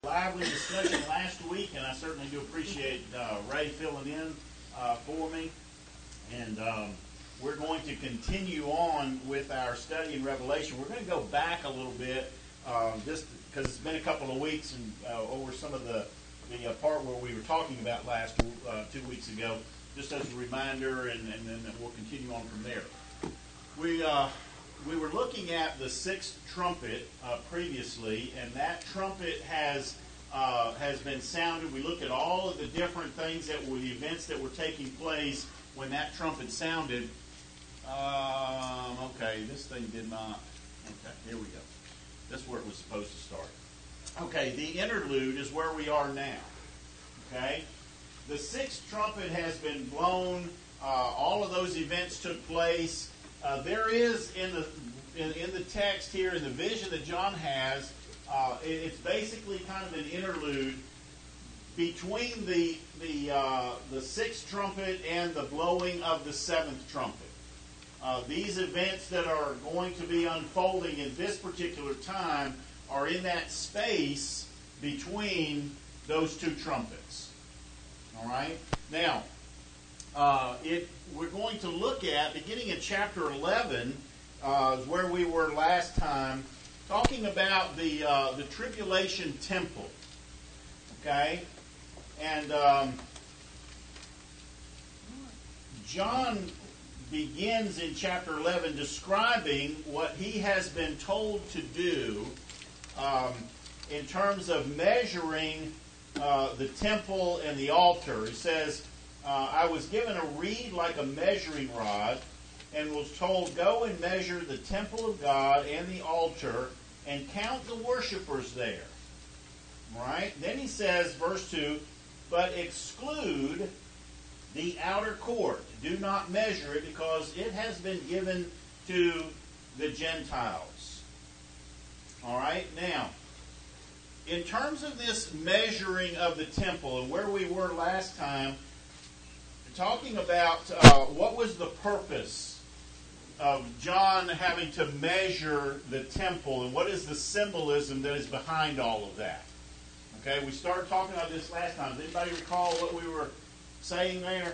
Lively discussion last week, and I certainly do appreciate Ray filling in for me. And we're going to continue on with our study in Revelation. We're going to go back a little bit, just because it's been a couple of weeks and over some of the part where we were talking about last 2 weeks ago, just as a reminder, and then we'll continue on from there. We were looking at the sixth trumpet previously, and that trumpet has been sounded. We looked at all of the different things that were the events that were taking place when that trumpet sounded. Okay, this thing did not. Okay, here we go. That's where it was supposed to start. Okay, the interlude is where we are now. Okay, the sixth trumpet has been blown. All of those events took place. There is in the text here, in the vision that John has, it's basically kind of an interlude between the sixth trumpet and the blowing of the seventh trumpet. These events that are going to be unfolding in this particular time are in that space between those two trumpets. All right? Now, we're going to look at, beginning in chapter 11, is where we were last time, talking about the tribulation temple. Okay? And John begins in chapter 11 describing what he has been told to do in terms of measuring the temple and the altar. He says, I was given a reed like a measuring rod, and was told, go and measure the temple of God and the altar, and count the worshipers there. Right? Then he says, verse 2, but exclude the outer court. Do not measure it, because it has been given to the Gentiles. All right? Now, in terms of this measuring of the temple, and where we were last time, talking about what was the purpose of John having to measure the temple, and what is the symbolism that is behind all of that. Okay, we started talking about this last time. Does anybody recall what we were saying there?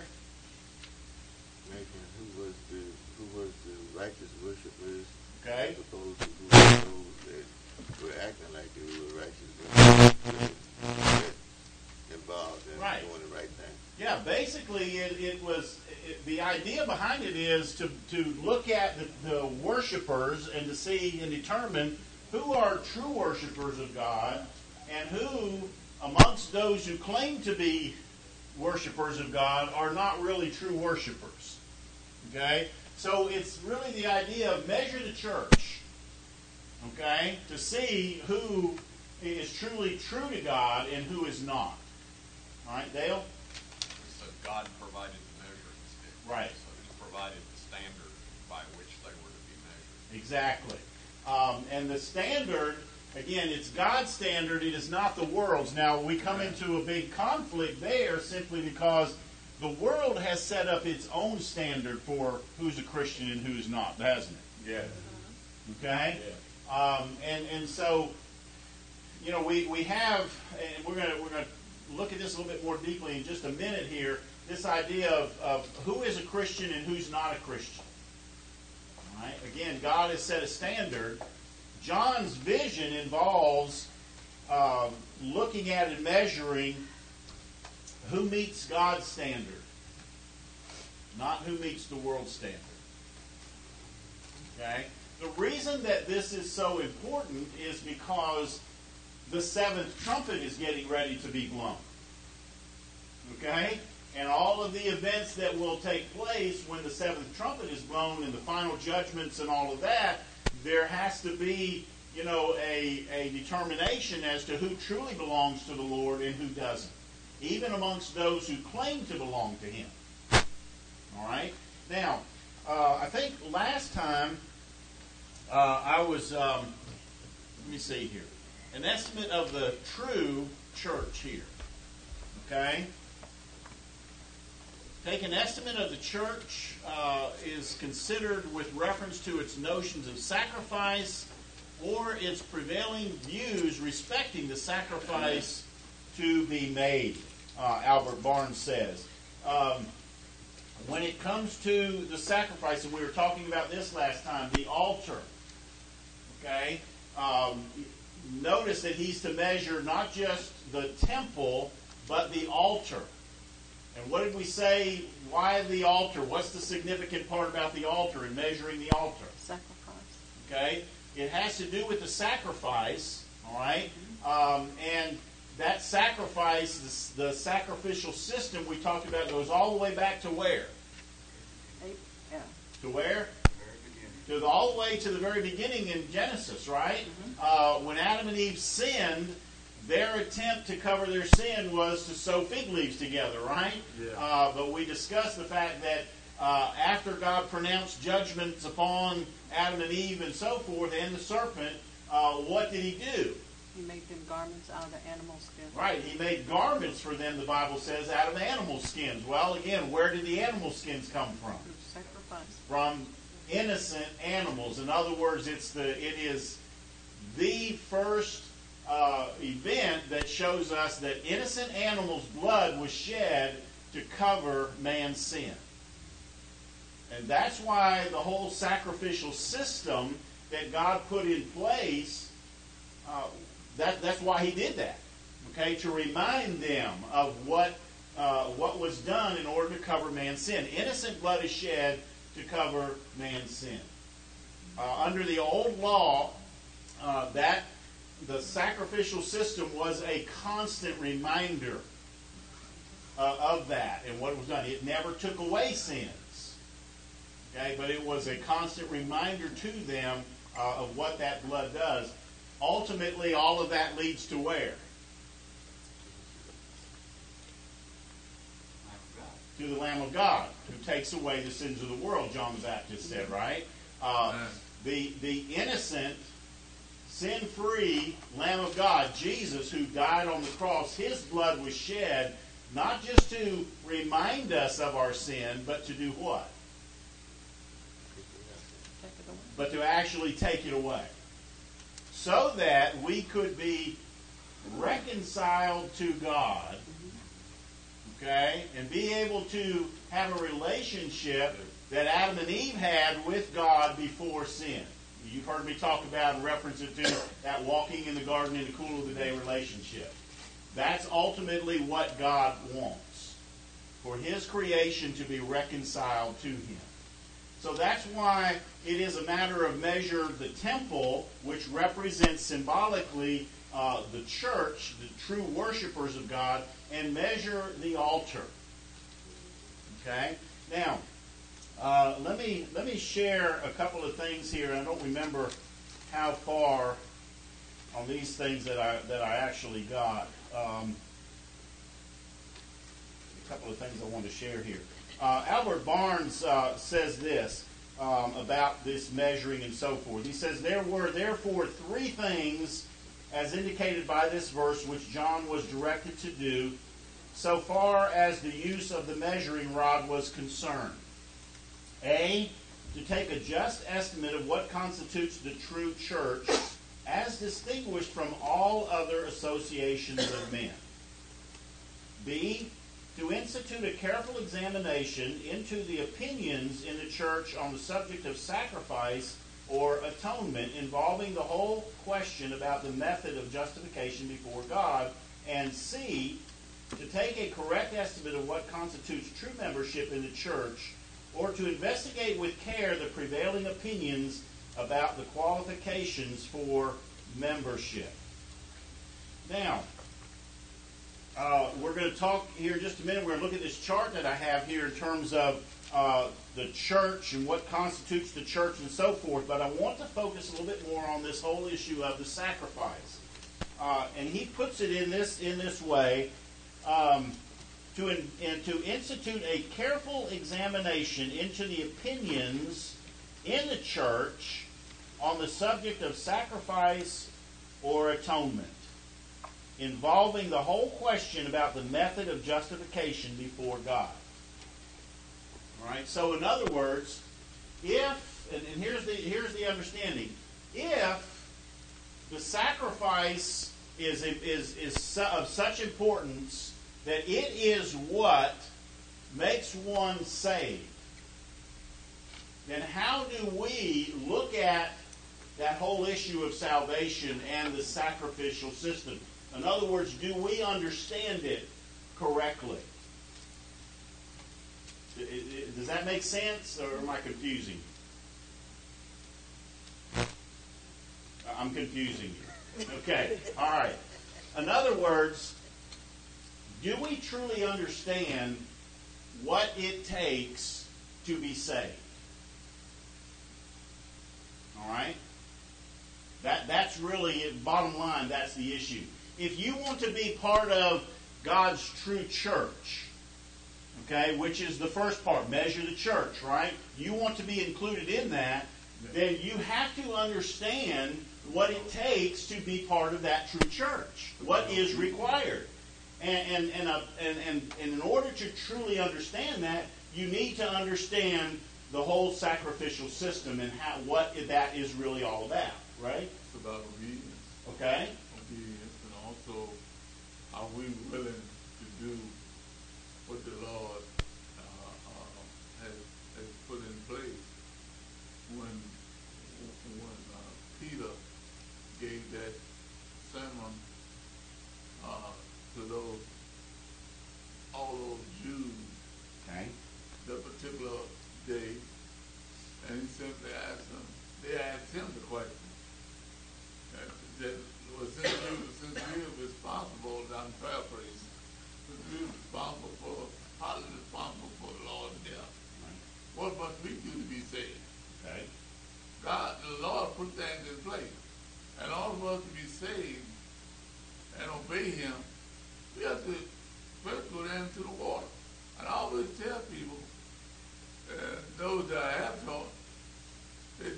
Who was the righteous worshipers? Okay. As opposed to who were those that were acting like they were righteous worshipers, involved in doing the right thing. Yeah, basically the idea behind it is to look at the worshipers and to see and determine who are true worshipers of God and who amongst those who claim to be worshipers of God are not really true worshipers. Okay? So it's really the idea of measure the church, okay, to see who is truly true to God and who is not. All right, Dale? So God provided the measuring stick. Right. So he provided the standard by which they were to be measured. Exactly. And the standard, again, it's God's standard. It is not the world's. Now, we come into a big conflict there simply because the world has set up its own standard for who's a Christian and who's not, hasn't it? Yeah. Okay? Yeah. And so, you know, we have, and we're going to look at this a little bit more deeply in just a minute here, this idea of who is a Christian and who's not a Christian. All right? Again, God has set a standard. John's vision involves looking at and measuring who meets God's standard, not who meets the world's standard. Okay? The reason that this is so important is because the seventh trumpet is getting ready to be blown. Okay? And all of the events that will take place when the seventh trumpet is blown and the final judgments and all of that, there has to be, you know, a determination as to who truly belongs to the Lord and who doesn't, even amongst those who claim to belong to Him. All right? Now, I think last time I was, let me see here, an estimate of the true church here. Okay? Take an estimate of the church is considered with reference to its notions of sacrifice, or its prevailing views respecting the sacrifice to be made, Albert Barnes says. When it comes to the sacrifice, and we were talking about this last time, the altar, okay, notice that he's to measure not just the temple, but the altar. And what did we say? Why the altar? What's the significant part about the altar and measuring the altar? Sacrifice. Okay? It has to do with the sacrifice, all right? And that sacrifice, the sacrificial system we talked about, goes all the way back to where? Yeah. To where? All the way to the very beginning in Genesis, right? When Adam and Eve sinned, their attempt to cover their sin was to sew fig leaves together, right? Yeah. But we discussed the fact that after God pronounced judgments upon Adam and Eve and so forth, and the serpent, what did he do? He made them garments out of the animal skins. Right. He made garments for them, the Bible says, out of animal skins. Well, again, where did the animal skins come from? Sacrifice. From innocent animals. In other words, it is the first event that shows us that innocent animals' blood was shed to cover man's sin. And that's why the whole sacrificial system that God put in place, that's why he did that. Okay, to remind them of what was done in order to cover man's sin. Innocent blood is shed to cover man's sin. Under the old law, the sacrificial system was a constant reminder of that and what was done. It never took away sins, okay, but it was a constant reminder to them of what that blood does. Ultimately, all of that leads to where? To the Lamb of God, who takes away the sins of the world, John the Baptist said, right? The innocent, sin-free Lamb of God, Jesus, who died on the cross, his blood was shed not just to remind us of our sin, but to do what? But to actually take it away. So that we could be reconciled to God, okay, and be able to have a relationship that Adam and Eve had with God before sin. You've heard me talk about and reference it to that walking in the garden in the cool of the day relationship. That's ultimately what God wants, for his creation to be reconciled to him. So that's why it is a matter of measure the temple, which represents symbolically the church, the true worshipers of God, and measure the altar. Okay? Now, let me share a couple of things here. I don't remember how far on these things that I actually got. A couple of things I want to share here. Albert Barnes says this about this measuring and so forth. He says, there were therefore three things as indicated by this verse which John was directed to do so far as the use of the measuring rod was concerned. A, to take a just estimate of what constitutes the true church as distinguished from all other associations of men. B, to institute a careful examination into the opinions in the church on the subject of sacrifice or atonement, involving the whole question about the method of justification before God. And C, to take a correct estimate of what constitutes true membership in the church, or to investigate with care the prevailing opinions about the qualifications for membership. Now, we're going to talk here in just a minute. We're going to look at this chart that I have here in terms of the church and what constitutes the church and so forth. But I want to focus a little bit more on this whole issue of the sacrifice. And he puts it in this way, to institute a careful examination into the opinions in the church on the subject of sacrifice or atonement, involving the whole question about the method of justification before God. All right. So, in other words, if, and here's the understanding, if the sacrifice is of such importance that it is what makes one saved, then how do we look at that whole issue of salvation and the sacrificial system? In other words, do we understand it correctly? Does that make sense, or am I confusing you? I'm confusing you. Okay, all right. In other words, do we truly understand what it takes to be saved? All right? That's really, bottom line, that's the issue. If you want to be part of God's true church, okay, which is the first part, measure the church, right? You want to be included in that, then you have to understand what it takes to be part of that true church. What is required. And in order to truly understand that, you need to understand the whole sacrificial system and what that is really all about, right? It's about obedience. Okay. Obedience, and also, are we willing to do what the Lord has put in place? When Peter gave that sermon to all those Jews, Okay. that particular day, and he simply asked them, they asked him the question, that was since you are responsible, I'm paraphrasing, since you're responsible partly responsible for the Lord's death, what must we do to be saved? Okay. God, the Lord put things in place. And all of us to be saved and obey Him, we have to first go down to the water. And I always tell people, those that I have taught, that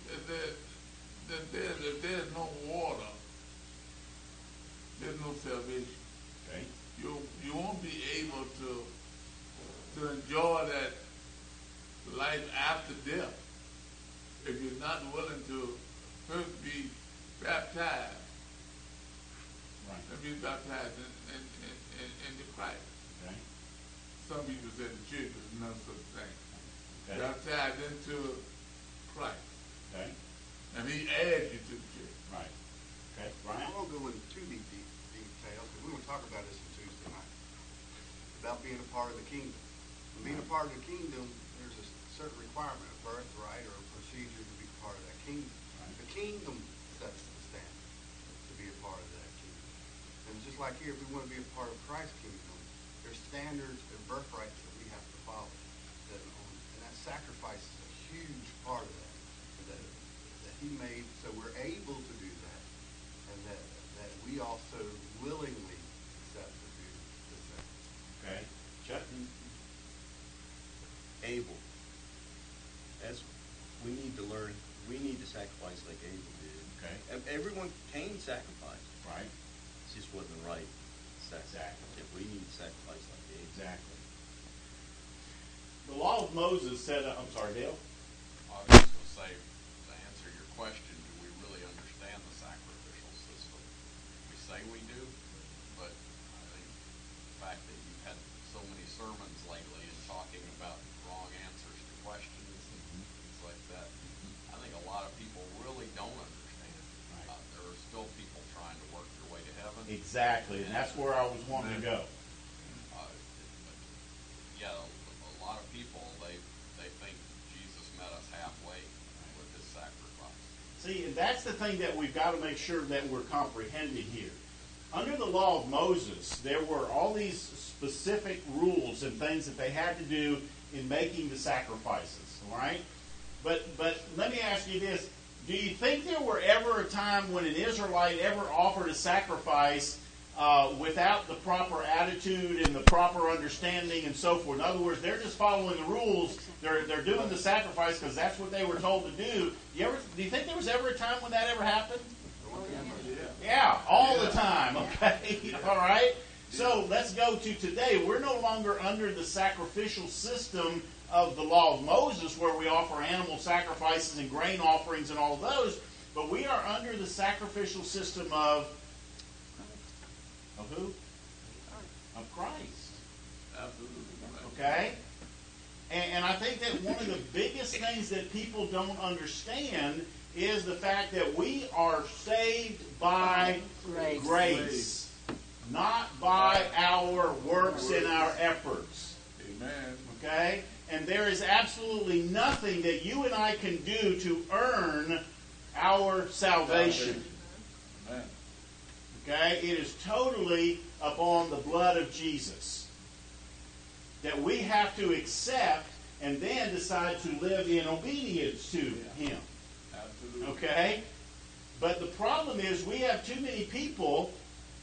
if there's no water, there's no salvation. Okay. You won't be able to enjoy that life after death if you're not willing to first be baptized. Right. And be baptized into Christ. Okay. Some people say the church is no such thing. Okay. Baptized into Christ. Okay. And He adds you to the church. Right. Okay. I Brian? won't go into too deep details, but we're going to talk about this on Tuesday night, about being a part of the kingdom. And being a part of the kingdom, there's a certain requirement, a birthright or a procedure to be part of that kingdom. Right. The kingdom sets the standard to be a part of that kingdom. And just like here, if we want to be a part of Christ's kingdom, there's standards and birthrights that we have to follow. And that sacrifice is a huge part of that He made, so we're able to do that, and that we also willingly accept to do the same. Okay. Chuck? Abel. We need to learn. We need to sacrifice like Abel did. Okay. Everyone Cain sacrificed. Right. It just wasn't the right sacrifice. Exactly. If we need to sacrifice like Abel. Exactly. The law of Moses said, I'm sorry, Dale? I was just going to say, to answer your question, do we really understand the sacrificial system? We say we do, but I think the fact that you've had so many sermons lately and talking about wrong answers to questions and things like that, I think a lot of people really don't understand. Right. There are still people trying to work their way to heaven. Exactly, and that's where I was wanting to go. Yeah, a lot of people, they think Jesus met us halfway with His sacrifice. See, and that's the thing that we've got to make sure that we're comprehending here. Under the law of Moses, there were all these specific rules and things that they had to do in making the sacrifices, all right? But let me ask you this. Do you think there were ever a time when an Israelite ever offered a sacrifice without the proper attitude and the proper understanding and so forth? In other words, they're just following the rules. They're doing the sacrifice because that's what they were told to do. Do you think there was ever a time when that ever happened? Yeah, all the time. Okay, all right. So let's go to today. We're no longer under the sacrificial system of the law of Moses, where we offer animal sacrifices and grain offerings and all of those. But we are under the sacrificial system of who? Of Christ. Absolutely. Okay? And I think that one of the biggest things that people don't understand is the fact that we are saved by grace, not by our works and our efforts. Amen. Okay? And there is absolutely nothing that you and I can do to earn our salvation. Amen. Okay? It is totally upon the blood of Jesus that we have to accept and then decide to live in obedience to Him. Absolutely. Okay? But the problem is we have too many people.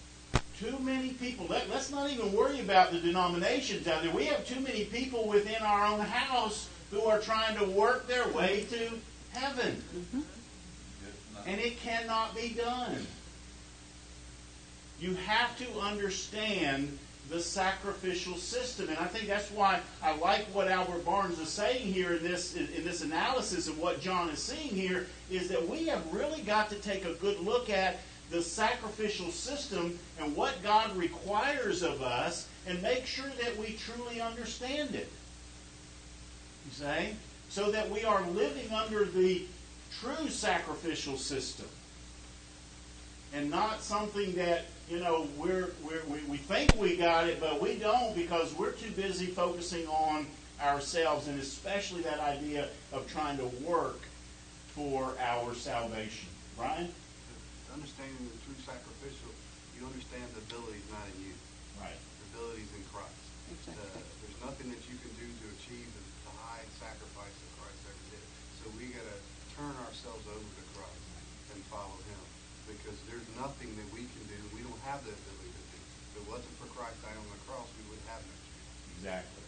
Let's not even worry about the denominations out there. We have too many people within our own house who are trying to work their way to heaven. Mm-hmm. And it cannot be done. You have to understand the sacrificial system. And I think that's why I like what Albert Barnes is saying here in this analysis of what John is seeing here, is that we have really got to take a good look at the sacrificial system and what God requires of us and make sure that we truly understand it. You see? So that we are living under the true sacrificial system. And not something that, we think we got it, but we don't, because we're too busy focusing on ourselves, and especially that idea of trying to work for our salvation. Ryan? Understanding the true sacrificial, you understand the ability is not in you. Right. The ability is in Christ. Exactly. There's nothing that you can do to achieve the high sacrifice that Christ ever did. So we got to turn ourselves over to Christ and follow Him, because there's nothing that we can do. We don't have the ability to do. If it wasn't for Christ dying on the cross, we would have no chance. Exactly.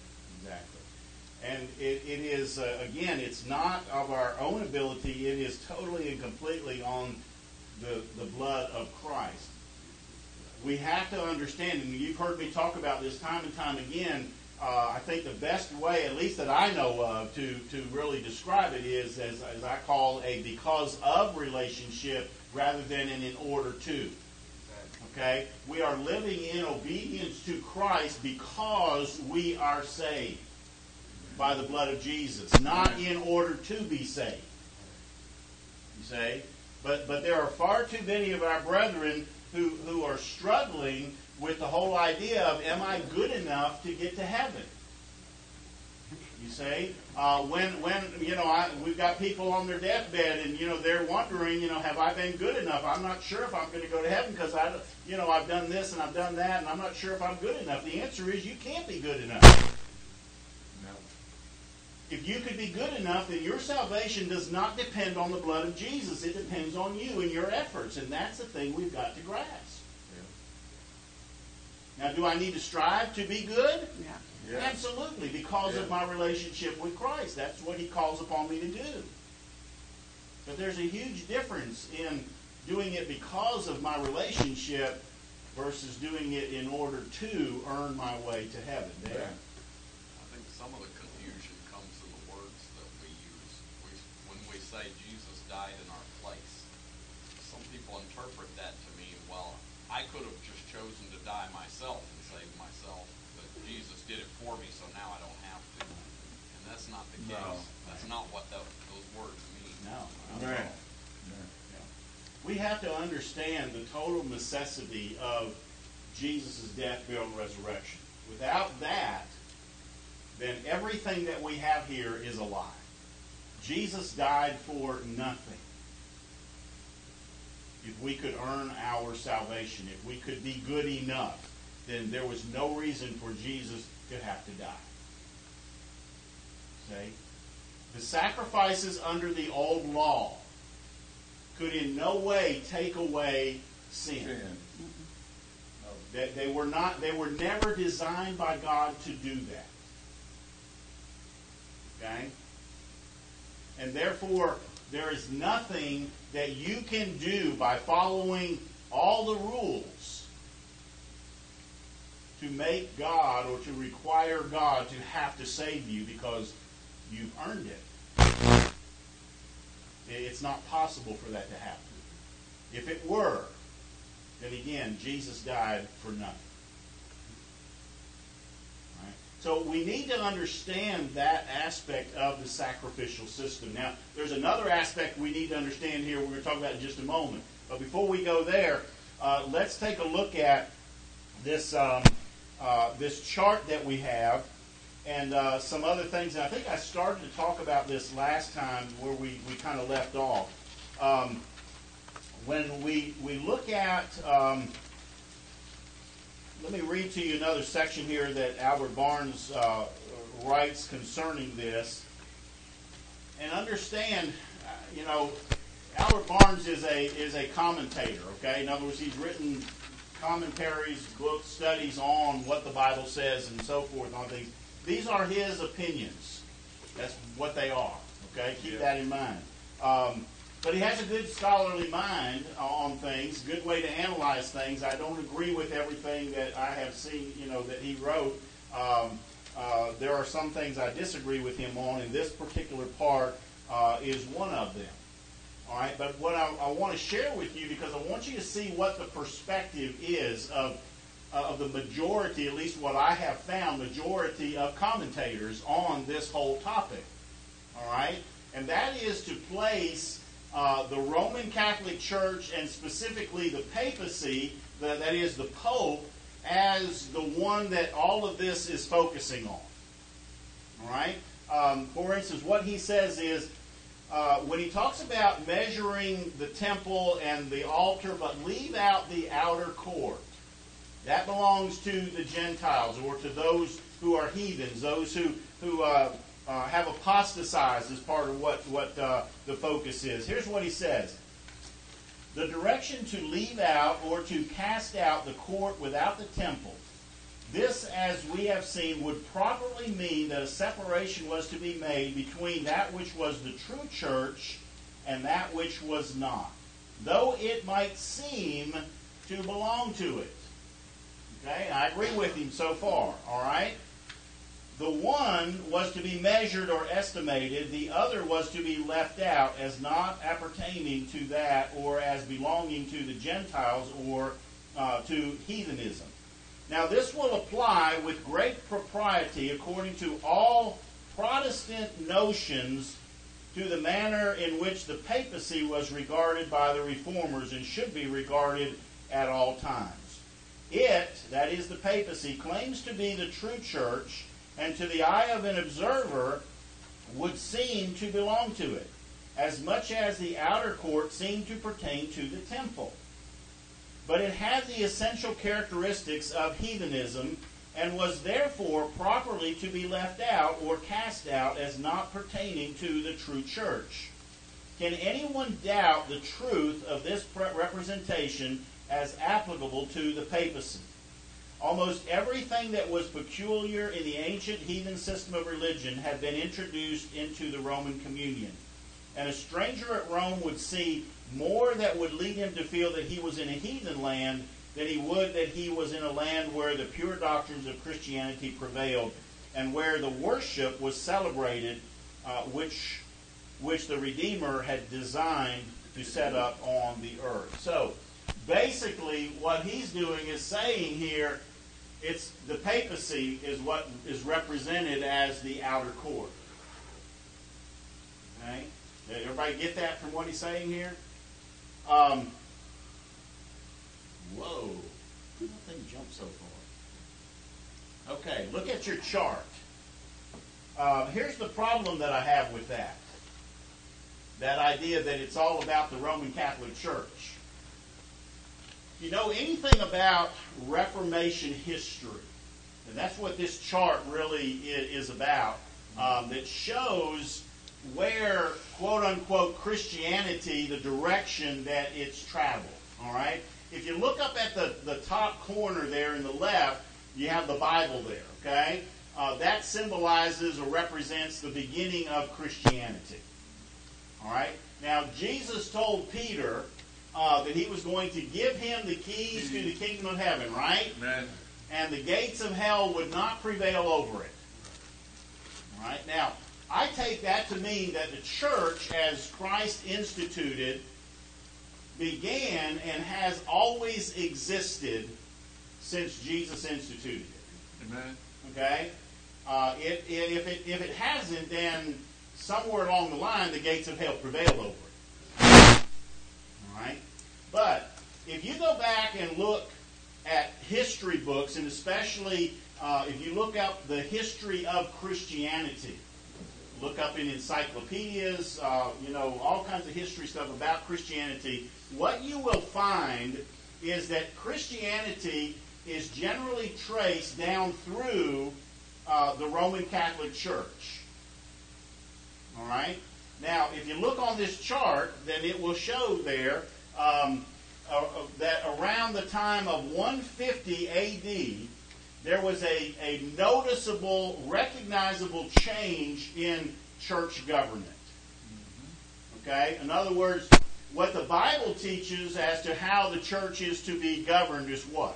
And it is, again, it's not of our own ability. It is totally and completely on the blood of Christ. We have to understand, and you've heard me talk about this time and time again, I think the best way, at least that I know of, to really describe it is, as I call, a because of relationship rather than an in order to. Okay? We are living in obedience to Christ because we are saved by the blood of Jesus, not in order to be saved. You see? But there are far too many of our brethren who are struggling with the whole idea of, am I good enough to get to heaven? You see? We've got people on their deathbed, and they're wondering, have I been good enough? I'm not sure if I'm going to go to heaven because I've done this and I've done that, and I'm not sure if I'm good enough. The answer is you can't be good enough. If you could be good enough, then your salvation does not depend on the blood of Jesus. It depends on you and your efforts. And that's the thing we've got to grasp. Yeah. Now, do I need to strive to be good? Yeah. Absolutely, because of my relationship with Christ. That's what He calls upon me to do. But there's a huge difference in doing it because of my relationship versus doing it in order to earn my way to heaven. I think some of the confusion comes in the words that we use. When we say Jesus died in our place, some people interpret that to mean, well, I could have just chosen to die myself and save myself, but Jesus did it for me, so now I don't have to. And that's not the case. No. That's not what those words mean. No. Right. We have to understand the total necessity of Jesus' death, burial, and resurrection. Without that, then everything that we have here is a lie. Jesus died for nothing. If we could earn our salvation, if we could be good enough, then there was no reason for Jesus to have to die. See? The sacrifices under the old law could in no way take away sin. That they were never designed by God to do that. Okay? And therefore, there is nothing that you can do by following all the rules to make God or to require God to have to save you because you've earned it. It's not possible for that to happen. If it were, then again, Jesus died for nothing. Right? So we need to understand that aspect of the sacrificial system. Now, there's another aspect we need to understand here we're going to talk about in just a moment. But before we go there, let's take a look at this this chart that we have and some other things. And I think I started to talk about this last time where we kind of left off. When we look at, let me read to you another section here that Albert Barnes writes concerning this. And understand, Albert Barnes is a commentator, okay? In other words, he's written commentaries, books, studies on what the Bible says and so forth on things. These are his opinions. That's what they are, okay? Keep that in mind. But he has a good scholarly mind on things, good way to analyze things. I don't agree with everything that I have seen, that he wrote. There are some things I disagree with him on, and this particular part is one of them. All right, but what I want to share with you, because I want you to see what the perspective is of the majority, at least what I have found, majority of commentators on this whole topic. All right, and that is to place the Roman Catholic Church, and specifically the papacy, that is the Pope, as the one that all of this is focusing on. All right? For instance, what he says is, when he talks about measuring the temple and the altar, but leave out the outer court, that belongs to the Gentiles, or to those who are heathens, those who have apostatized as part of what the focus is. Here's what he says. The direction to leave out or to cast out the court without the temple, this, as we have seen, would properly mean that a separation was to be made between that which was the true church and that which was not, though it might seem to belong to it. Okay, I agree with him so far, all right? The one was to be measured or estimated. The other was to be left out as not appertaining to that, or as belonging to the Gentiles, or to heathenism. Now, this will apply with great propriety, according to all Protestant notions, to the manner in which the papacy was regarded by the reformers and should be regarded at all times. It, that is the papacy, claims to be the true church, and to the eye of an observer would seem to belong to it, as much as the outer court seemed to pertain to the temple. But it had the essential characteristics of heathenism, and was therefore properly to be left out or cast out as not pertaining to the true church. Can anyone doubt the truth of this representation as applicable to the papacy? Almost everything that was peculiar in the ancient heathen system of religion had been introduced into the Roman communion. And a stranger at Rome would see more that would lead him to feel that he was in a heathen land than he would that he was in a land where the pure doctrines of Christianity prevailed, and where the worship was celebrated, which the Redeemer had designed to set up on the earth. So, basically, what he's doing is saying here, it's the papacy is what is represented as the outer court. Okay? Did everybody get that from what he's saying here? Whoa. That thing jumped so far. Okay, look at your chart. Here's the problem that I have with that. That idea that it's all about the Roman Catholic Church. If you know anything about Reformation history, and that's what this chart really is about, that shows where, quote-unquote, Christianity, the direction that it's traveled. All right? If you look up at the top corner there in the left, you have the Bible there, okay? That symbolizes or represents the beginning of Christianity. All right? Now, Jesus told Peter that he was going to give him the keys to the kingdom of heaven, right? Amen. And the gates of hell would not prevail over it. All right? Now, I take that to mean that the church, as Christ instituted, began and has always existed since Jesus instituted it. Amen. Okay? If it hasn't, then somewhere along the line, the gates of hell prevailed over it. All right? But if you go back and look at history books, and especially if you look up the history of Christianity, look up in encyclopedias, all kinds of history stuff about Christianity, what you will find is that Christianity is generally traced down through the Roman Catholic Church. All right? Now, if you look on this chart, then it will show there that around the time of 150 A.D., there was a noticeable, recognizable change in church government. Okay? In other words, what the Bible teaches as to how the church is to be governed is what?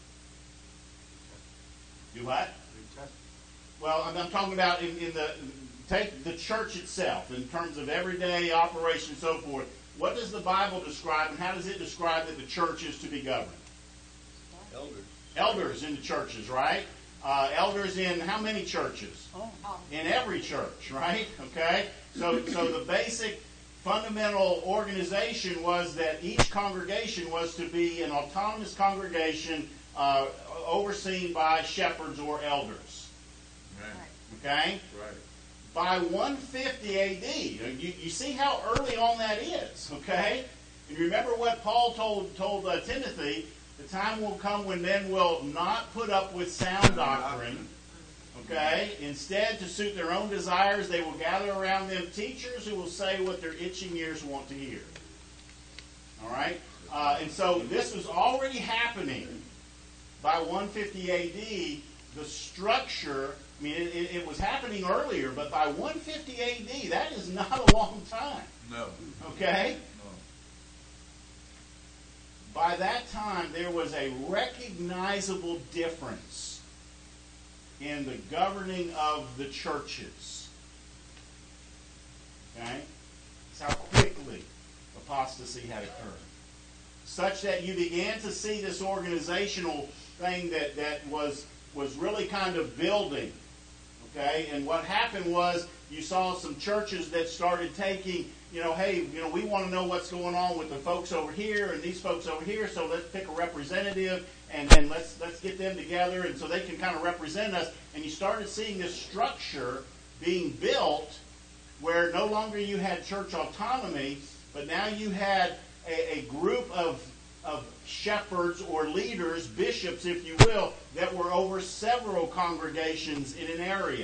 Do what? Well, I'm talking about take the church itself, in terms of everyday operation and so forth. What does the Bible describe, and how does it describe that the church is to be governed? Elders. Elders in the churches, right? Elders in how many churches? In every church, right? Okay? So the basic fundamental organization was that each congregation was to be an autonomous congregation overseen by shepherds or elders. Okay? Right. By 150 A.D., you see how early on that is, okay? And remember what Paul told Timothy, the time will come when men will not put up with sound doctrine, okay? Instead, to suit their own desires, they will gather around them teachers who will say what their itching ears want to hear. All right? And so this was already happening by 150 A.D., the structure. I mean, it was happening earlier, but by 150 A.D., that is not a long time. No. Okay? No. By that time, there was a recognizable difference in the governing of the churches. Okay? That's how quickly apostasy had occurred. Such that you began to see this organizational thing that was really kind of building. Okay, and what happened was you saw some churches that started taking, hey, we want to know what's going on with the folks over here and these folks over here, so let's pick a representative and then let's get them together and so they can kind of represent us. And you started seeing this structure being built where no longer you had church autonomy, but now you had a group of shepherds or leaders, bishops, if you will, that were over several congregations in an area.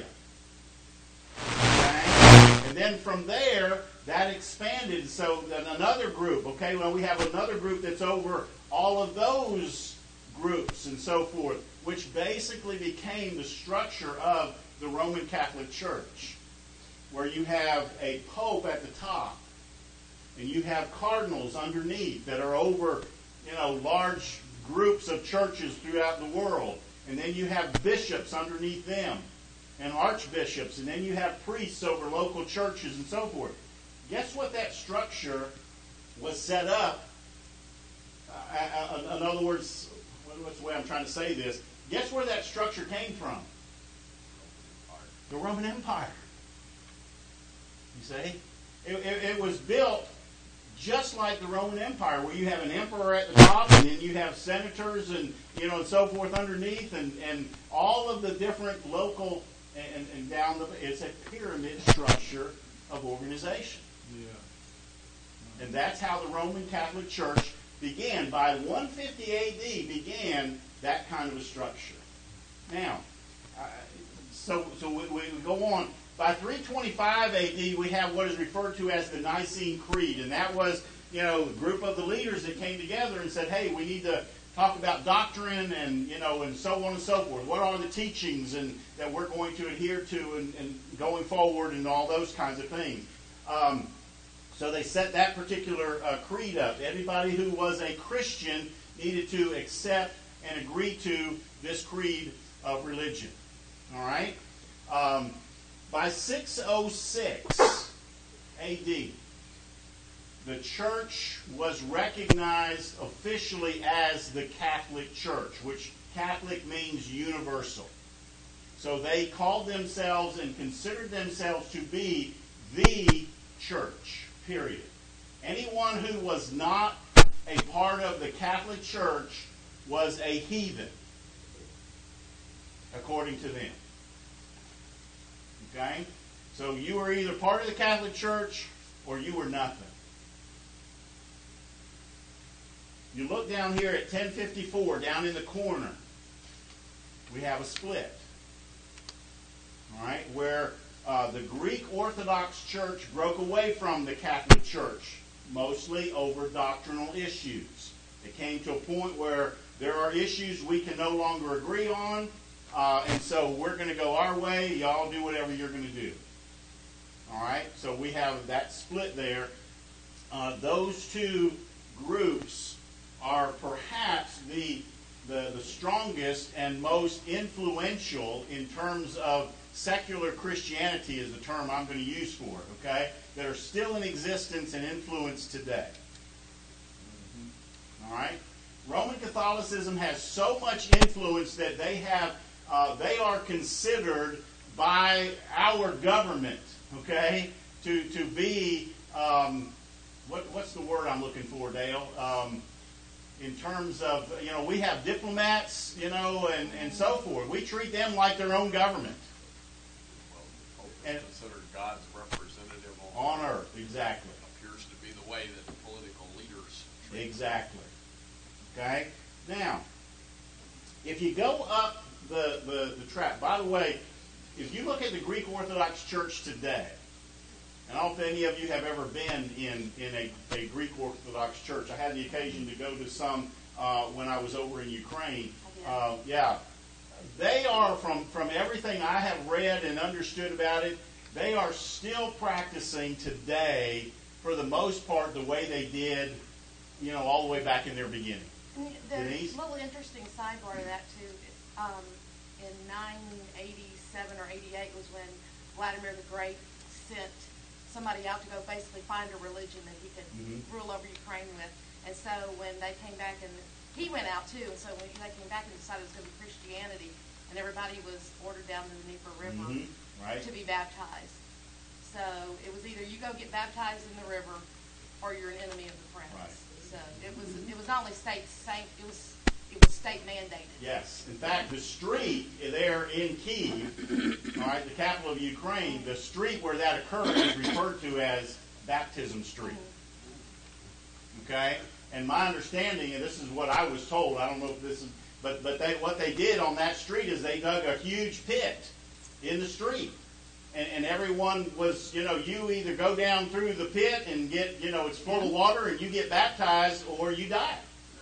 Okay? And then from there, that expanded. So then another group, okay, well, we have another group that's over all of those groups and so forth, which basically became the structure of the Roman Catholic Church, where you have a pope at the top, and you have cardinals underneath that are over large groups of churches throughout the world. And then you have bishops underneath them and archbishops. And then you have priests over local churches and so forth. Guess what that structure was set up? In other words, what's the way I'm trying to say this? Guess where that structure came from? The Roman Empire. You see? It was built just like the Roman Empire, where you have an emperor at the top, and then you have senators and and so forth underneath, and all of the different local and down the. It's a pyramid structure of organization. Yeah. And that's how the Roman Catholic Church began. By 150 A.D. began that kind of a structure. Now, so we go on. By 325 A.D., we have what is referred to as the Nicene Creed, and that was, a group of the leaders that came together and said, "Hey, we need to talk about doctrine and and so on and so forth. What are the teachings and that we're going to adhere to and going forward and all those kinds of things." So they set that particular creed up. Everybody who was a Christian needed to accept and agree to this creed of religion. All right. By 606 AD, the church was recognized officially as the Catholic Church, which Catholic means universal. So they called themselves and considered themselves to be the church, period. Anyone who was not a part of the Catholic Church was a heathen, according to them. Okay? So you were either part of the Catholic Church or you were nothing. You look down here at 1054, down in the corner, we have a split. All right, where the Greek Orthodox Church broke away from the Catholic Church, mostly over doctrinal issues. It came to a point where there are issues we can no longer agree on, and so we're going to go our way. Y'all do whatever you're going to do. All right, so we have that split there. Those two groups are perhaps the strongest and most influential in terms of secular Christianity, is the term I'm going to use for it, okay? That are still in existence and influence today. All right? Roman Catholicism has so much influence that they are considered by our government, okay, to be, what's the word I'm looking for, Dale? In terms of, we have diplomats, and so forth. We treat them like their own government. Well, and considered God's representative on earth, exactly. Appears to be the way that political leaders treat exactly. Okay? Now, if you go up the track, by the way, if you look at the Greek Orthodox Church today, and I don't know if any of you have ever been in a Greek Orthodox church. I had the occasion to go to some when I was over in Ukraine. Yeah. They are, from everything I have read and understood about it, they are still practicing today, for the most part, the way they did, all the way back in their beginning. There's a little interesting sidebar to that, too. In 987 or 88 was when Vladimir the Great sent somebody out to go basically find a religion that he could rule over Ukraine with. And so when they came back, and he went out too, and so when they came back and decided it was going to be Christianity, and everybody was ordered down to the Dnieper River to be baptized. So it was either you go get baptized in the river, or you're an enemy of the Prince. Right. So it was not only state was state mandated. Yes. In fact, the street there in Kyiv, all right, the capital of Ukraine, the street where that occurred is referred to as Baptism Street. Okay? And my understanding, and this is what I was told, I don't know if this is, but what they did on that street is they dug a huge pit in the street. And everyone was, you either go down through the pit and get, it's full of water and you get baptized, or you die.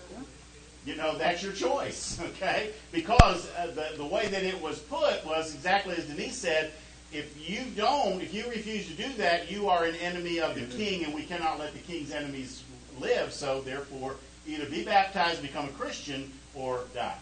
That's your choice, okay? Because the way that it was put was exactly as Denise said, if you refuse to do that, you are an enemy of the king, and we cannot let the king's enemies live, so therefore, either be baptized, become a Christian, or die.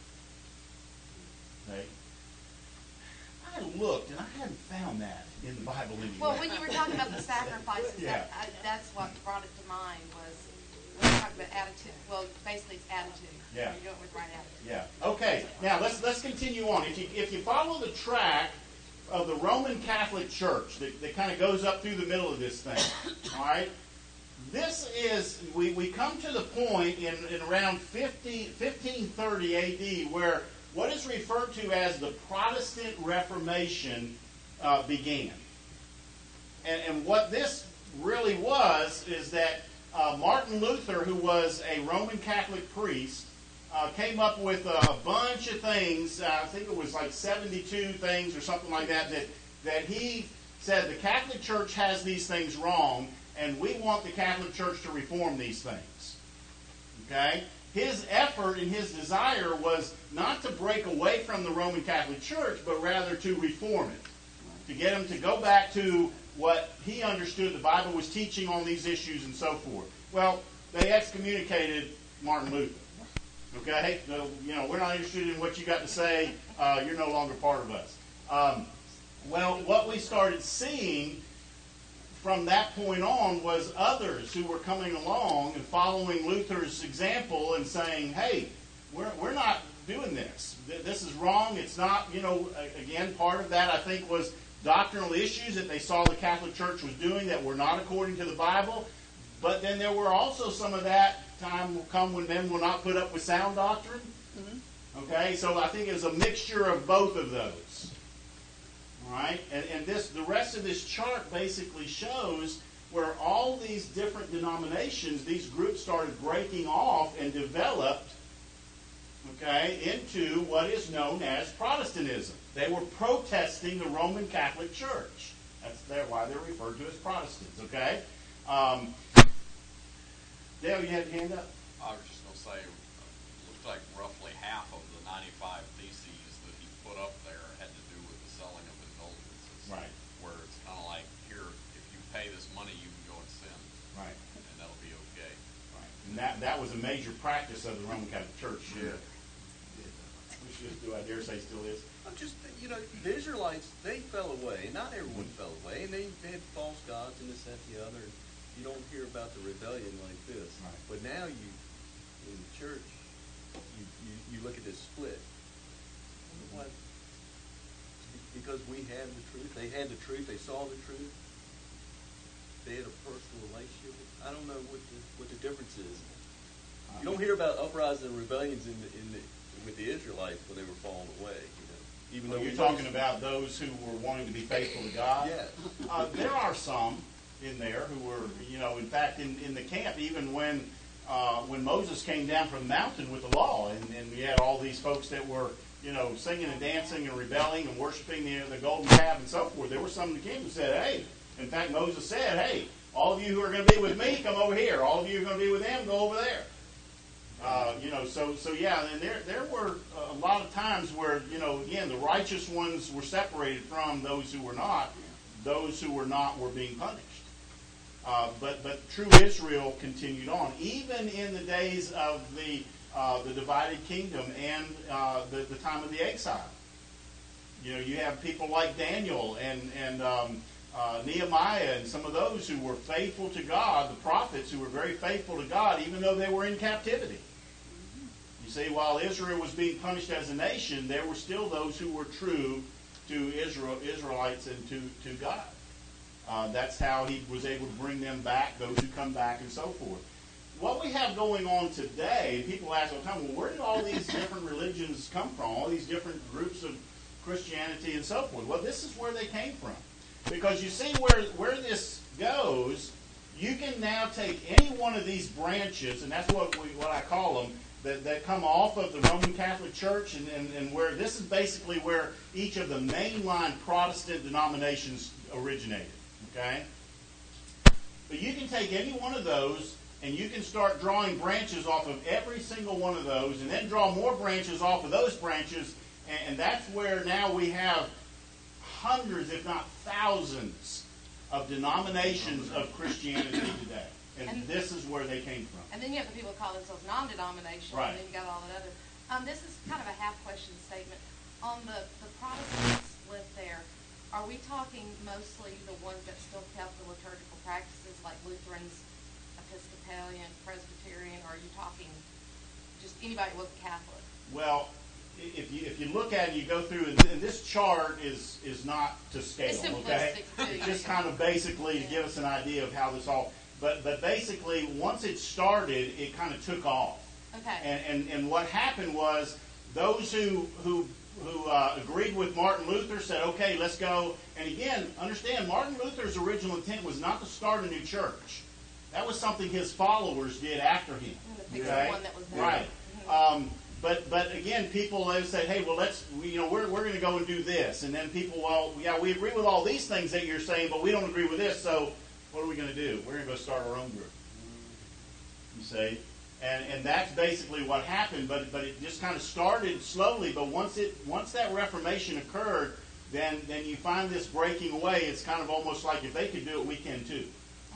Okay? I looked, and I hadn't found that in the Bible anywhere. Well, when you were talking about the sacrifices, that's what brought it to mind was when you talk about attitude. Well, basically it's attitude. Yeah. You do it with right attitude. Yeah. Okay. Now let's continue on. If you follow the track of the Roman Catholic Church that kind of goes up through the middle of this thing, all right. This is we come to the point in around 1530 A.D. where what is referred to as the Protestant Reformation began. And what this really was is that Martin Luther, who was a Roman Catholic priest, came up with a bunch of things. I think it was like 72 things or something like that he said the Catholic Church has these things wrong, and we want the Catholic Church to reform these things. Okay? His effort and his desire was not to break away from the Roman Catholic Church, but rather to reform it. To get them to go back to what he understood the Bible was teaching on these issues and so forth. Well, they excommunicated Martin Luther. Okay? So, we're not interested in what you got to say. You're no longer part of us. Well, what we started seeing from that point on was others who were coming along and following Luther's example and saying, hey, we're not doing this. This is wrong. It's not, again, part of that I think was doctrinal issues that they saw the Catholic Church was doing that were not according to the Bible. But then there were also some of that time will come when men will not put up with sound doctrine. Mm-hmm. Okay, so I think it's a mixture of both of those. All right, and the rest of this chart basically shows where all these different denominations, these groups started breaking off and developed, okay, into what is known as Protestantism. They were protesting the Roman Catholic Church. That's why they're referred to as Protestants, okay? Dale, you had your hand up? I was just going to say, it looked like roughly half of the 95 theses that he put up there had to do with the selling of indulgences. Right. Where it's kind of like, here, if you pay this money, you can go and sin. Right. And that'll be okay. Right. And that was a major practice of the Roman Catholic Church. Yeah. Do I dare say still is? The Israelites, they fell away. Not everyone fell away, and they had false gods and this, that, the other. You don't hear about the rebellion like this. Right. But now in the church, you look at this split. What? Because we had the truth. They had the truth. They saw the truth. They had a personal relationship. I don't know what the difference is. You don't hear about uprisings and rebellions with the Israelites when they were falling away. Even though you're talking about those who were wanting to be faithful to God. Yes. There are some in there who were, in fact, in the camp, even when Moses came down from the mountain with the law, and we had all these folks that were, singing and dancing and rebelling and worshiping the golden calf and so forth. There were some in the camp who said, hey, in fact, Moses said, hey, all of you who are going to be with me, come over here. All of you who are going to be with them, go over there. So yeah, and there were a lot of times where, again, the righteous ones were separated from those who were not. Those who were not were being punished. But true Israel continued on, even in the days of the divided kingdom and the time of the exile. You have people like Daniel and Nehemiah and some of those who were faithful to God, the prophets who were very faithful to God, even though they were in captivity. You see, while Israel was being punished as a nation, there were still those who were true to Israelites and to God. That's how he was able to bring them back, those who come back, and so forth. What we have going on today, and people ask all the time, well, where did all these different religions come from? All these different groups of Christianity and so forth. Well, this is where they came from. Because you see where this goes, you can now take any one of these branches, and that's what I call them, that come off of the Roman Catholic Church, and where this is basically where each of the mainline Protestant denominations originated. Okay? But you can take any one of those, and you can start drawing branches off of every single one of those, and then draw more branches off of those branches, and that's where now we have hundreds, if not thousands, of denominations of Christianity today. And this is where they came from. And then you have the people who call themselves non-denominational, right. And then you got all that other. This is kind of a half-question statement. On the Protestant split there, are we talking mostly the ones that still kept the liturgical practices like Lutherans, Episcopalian, Presbyterian, or are you talking just anybody who wasn't Catholic? Well, if you look at it, you go through, and this chart is not to scale, it's okay? It's just kind of basically to give us an idea of how this all. But basically, once it started, it kind of took off. Okay. And what happened was those who agreed with Martin Luther said, okay, let's go. And again, understand, Martin Luther's original intent was not to start a new church. That was something his followers did after him. Okay? One that was there. Right. Mm-hmm. But again, people they say, hey, well, we're going to go and do this, and then people, well, yeah, we agree with all these things that you're saying, but we don't agree with this. So what are we going to do? We're going to go start our own group. You see, and that's basically what happened. But it just kind of started slowly. But once that Reformation occurred, then you find this breaking away. It's kind of almost like if they could do it, we can too.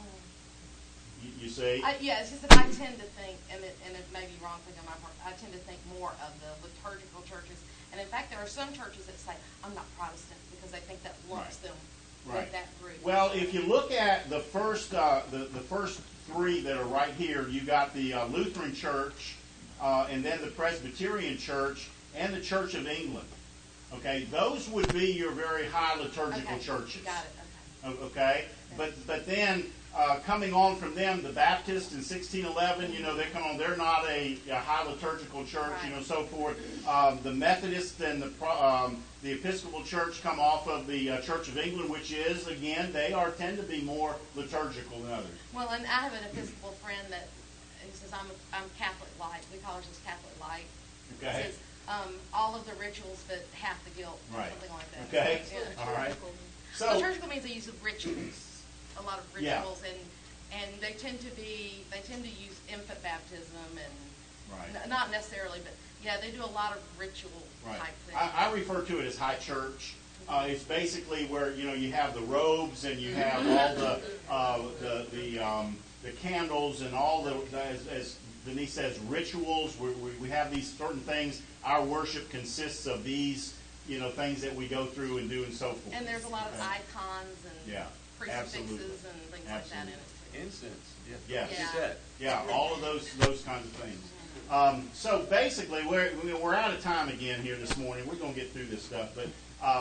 You see? Yeah, it's just that I tend to think, and it may be wrong thing on my part, I tend to think more of the liturgical churches And in fact, there are some churches that say, I'm not Protestant, because they think that lumps them with that group. Well, if you look at the first three that are right here, you got the Lutheran Church, and then the Presbyterian Church, and the Church of England. Okay, those would be your very high liturgical churches. Got it. Okay, but then coming on from them, the Baptists in 1611, they come on. They're not a high liturgical church, so forth. The Methodists and the Episcopal Church come off of the Church of England, which is, again, they tend to be more liturgical than others. Well, and I have an Episcopal friend that he says, I'm Catholic light. We call ourselves Catholic light. Okay. He says, all of the rituals, but half the guilt, or something like that. Okay. Yeah. All right. So liturgical means they use rituals, a lot of rituals, and they tend to use infant baptism and not necessarily, but they do a lot of ritual type things. I refer to it as high church. It's basically where you have the robes and you have all the candles and all as Denise says, rituals. We have these certain things. Our worship consists of these things that we go through and do and so forth. And there's a lot of icons and crucifixes absolutely. And things like that in it too. Incense. Yeah, all of those kinds of things. So basically, we're out of time again here this morning. We're going to get through this stuff, but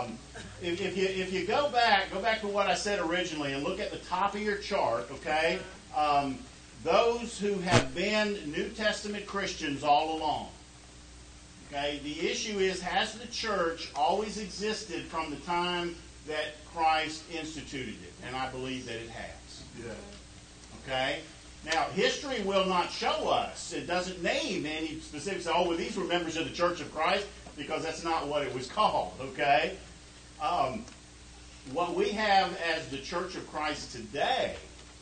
if you go back to what I said originally and look at the top of your chart, okay, those who have been New Testament Christians all along. Okay, the issue is, has the church always existed from the time that Christ instituted it? And I believe that it has. Yeah. Okay? Now, history will not show us. It doesn't name any specifics. Well, these were members of the Church of Christ, because that's not what it was called. Okay? What we have as the Church of Christ today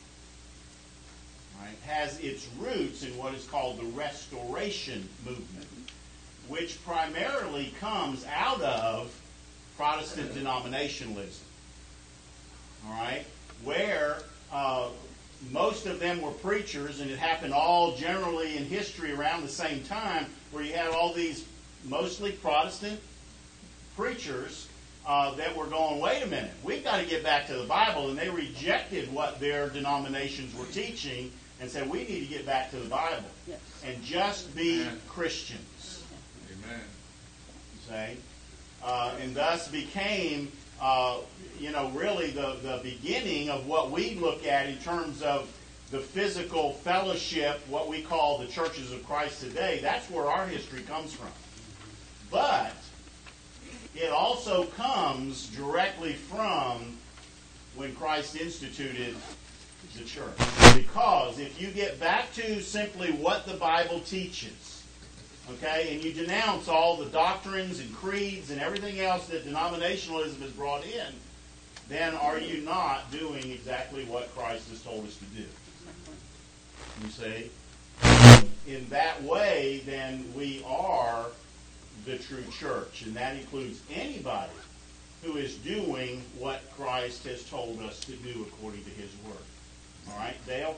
has its roots in what is called the Restoration Movement, which primarily comes out of Protestant denominationalism. All right? Where most of them were preachers, and it happened all generally in history around the same time, where you had all these mostly Protestant preachers that were going, wait a minute, we've got to get back to the Bible, and they rejected what their denominations were teaching and said, we need to get back to the Bible and just be Christians. Amen. See? And thus became, really the beginning of what we look at in terms of the physical fellowship, what we call the churches of Christ today. That's where our history comes from. But it also comes directly from when Christ instituted the church. Because if you get back to simply what the Bible teaches, okay, and you denounce all the doctrines and creeds and everything else that denominationalism has brought in, then are you not doing exactly what Christ has told us to do? You see? In that way, then we are the true church, and that includes anybody who is doing what Christ has told us to do according to His Word. All right, Dale?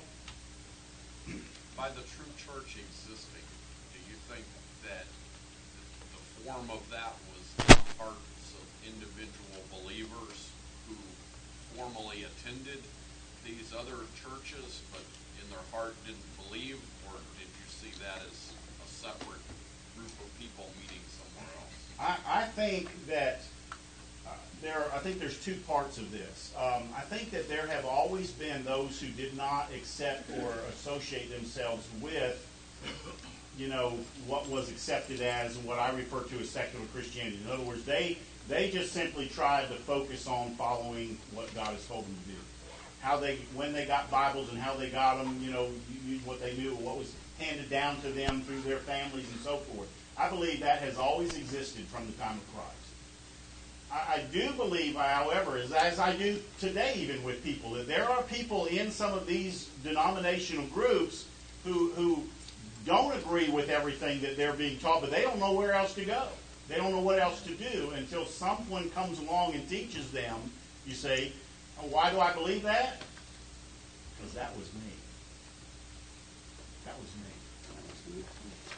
By the true church existing, do you think that the form of that was in the hearts of individual believers who formally attended these other churches, but in their heart didn't believe, or did you see that as a separate group of people meeting somewhere else? I think that there's two parts of this. I think that there have always been those who did not accept or associate themselves with, what was accepted as what I refer to as secular Christianity. In other words, they just simply tried to focus on following what God has told them to do. When they got Bibles and how they got them, what they knew, what was handed down to them through their families and so forth. I believe that has always existed from the time of Christ. I do believe, however, as I do today even with people, that there are people in some of these denominational groups who don't agree with everything that they're being taught, but they don't know where else to go. They don't know what else to do until someone comes along and teaches them, you see. Why do I believe that? Because that was me. That was me.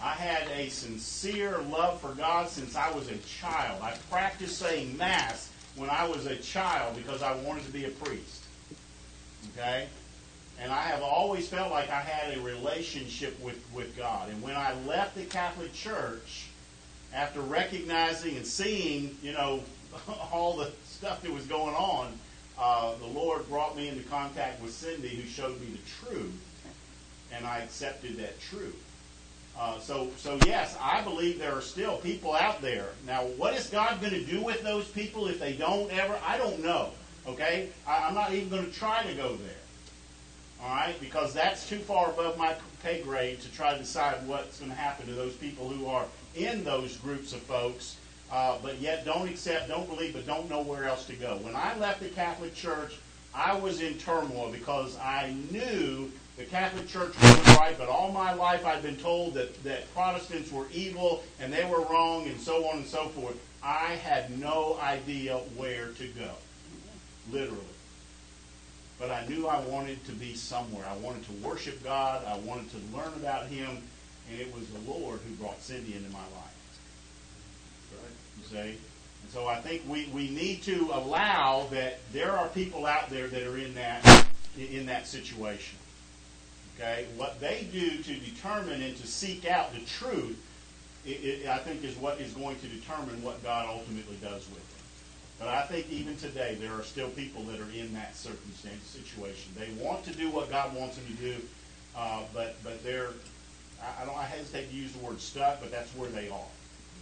I had a sincere love for God since I was a child. I practiced saying Mass when I was a child because I wanted to be a priest. Okay? And I have always felt like I had a relationship with God. And when I left the Catholic Church, after recognizing and seeing, all the stuff that was going on, the Lord brought me into contact with Cindy, who showed me the truth, and I accepted that truth. So yes, I believe there are still people out there. Now, what is God going to do with those people if they don't ever? I don't know. Okay? I'm not even going to try to go there. All right? Because that's too far above my pay grade to try to decide what's going to happen to those people who are in those groups of folks, but yet don't accept, don't believe, but don't know where else to go. When I left the Catholic Church, I was in turmoil because I knew the Catholic Church wasn't right, but all my life I'd been told that Protestants were evil and they were wrong and so on and so forth. I had no idea where to go, literally. But I knew I wanted to be somewhere. I wanted to worship God. I wanted to learn about Him. And it was the Lord who brought Cindy into my life. Right. You see? And so I think we need to allow that there are people out there that are in that situation. Okay? What they do to determine and to seek out the truth, I think, is what is going to determine what God ultimately does with them. But I think even today there are still people that are in that situation. They want to do what God wants them to do, but they're, I hesitate to use the word stuck, but that's where they are.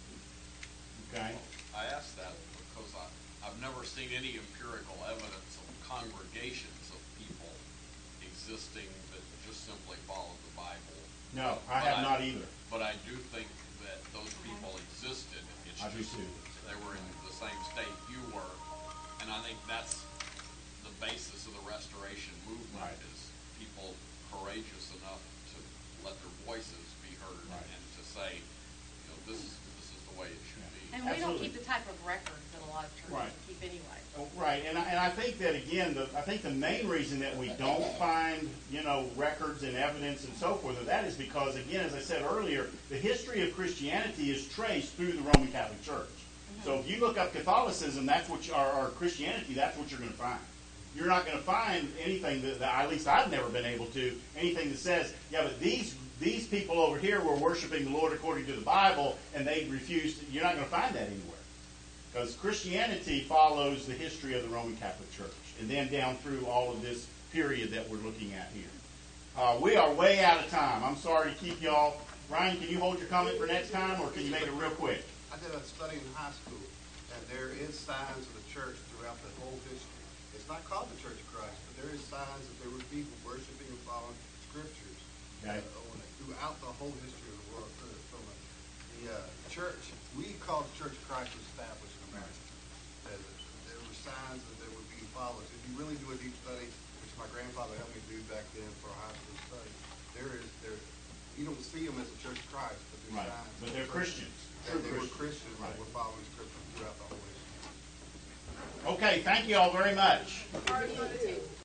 Okay? I ask that because I've never seen any empirical evidence of congregations of people existing that just simply follow the Bible. No, I have not either. But I do think that those people existed. It's I do just too. they were in the same state you were. And I think that's the basis of the Restoration movement, Right. is people courageous enough to let their voices be heard, Right. and to say, this is the way it should be. And we don't Absolutely. keep the type of records that a lot of churches Right. keep anyway. Right, and I think that, again, I think the main reason that we don't find, records and evidence and so forth of that is because, again, as I said earlier, the history of Christianity is traced through the Roman Catholic Church. Mm-hmm. So if you look up Catholicism, that's what or Christianity, that's what you're going to find. You're not going to find anything that at least I've never been able to, anything that says, yeah, but these people over here were worshiping the Lord according to the Bible, and they refused. You're not going to find that anywhere. Because Christianity follows the history of the Roman Catholic Church, and then down through all of this period that we're looking at here. We are way out of time. I'm sorry to keep y'all. Ryan, can you hold your comment for next time, or can you make it real quick? I did a study in high school, and there is signs of the church throughout the whole history. It's not called the Church of Christ, but there is signs that there were people worshiping and following scriptures throughout the whole history of the world. From the church, we call the Church of Christ was established in America. There were signs that there would be followers. If you really do a deep study, which my grandfather helped me do back then for a high school study, you don't see them as a Church of Christ, but they're signs. But they're Christians. They were Christians that were following scripture throughout the whole history. Okay, thank you all very much.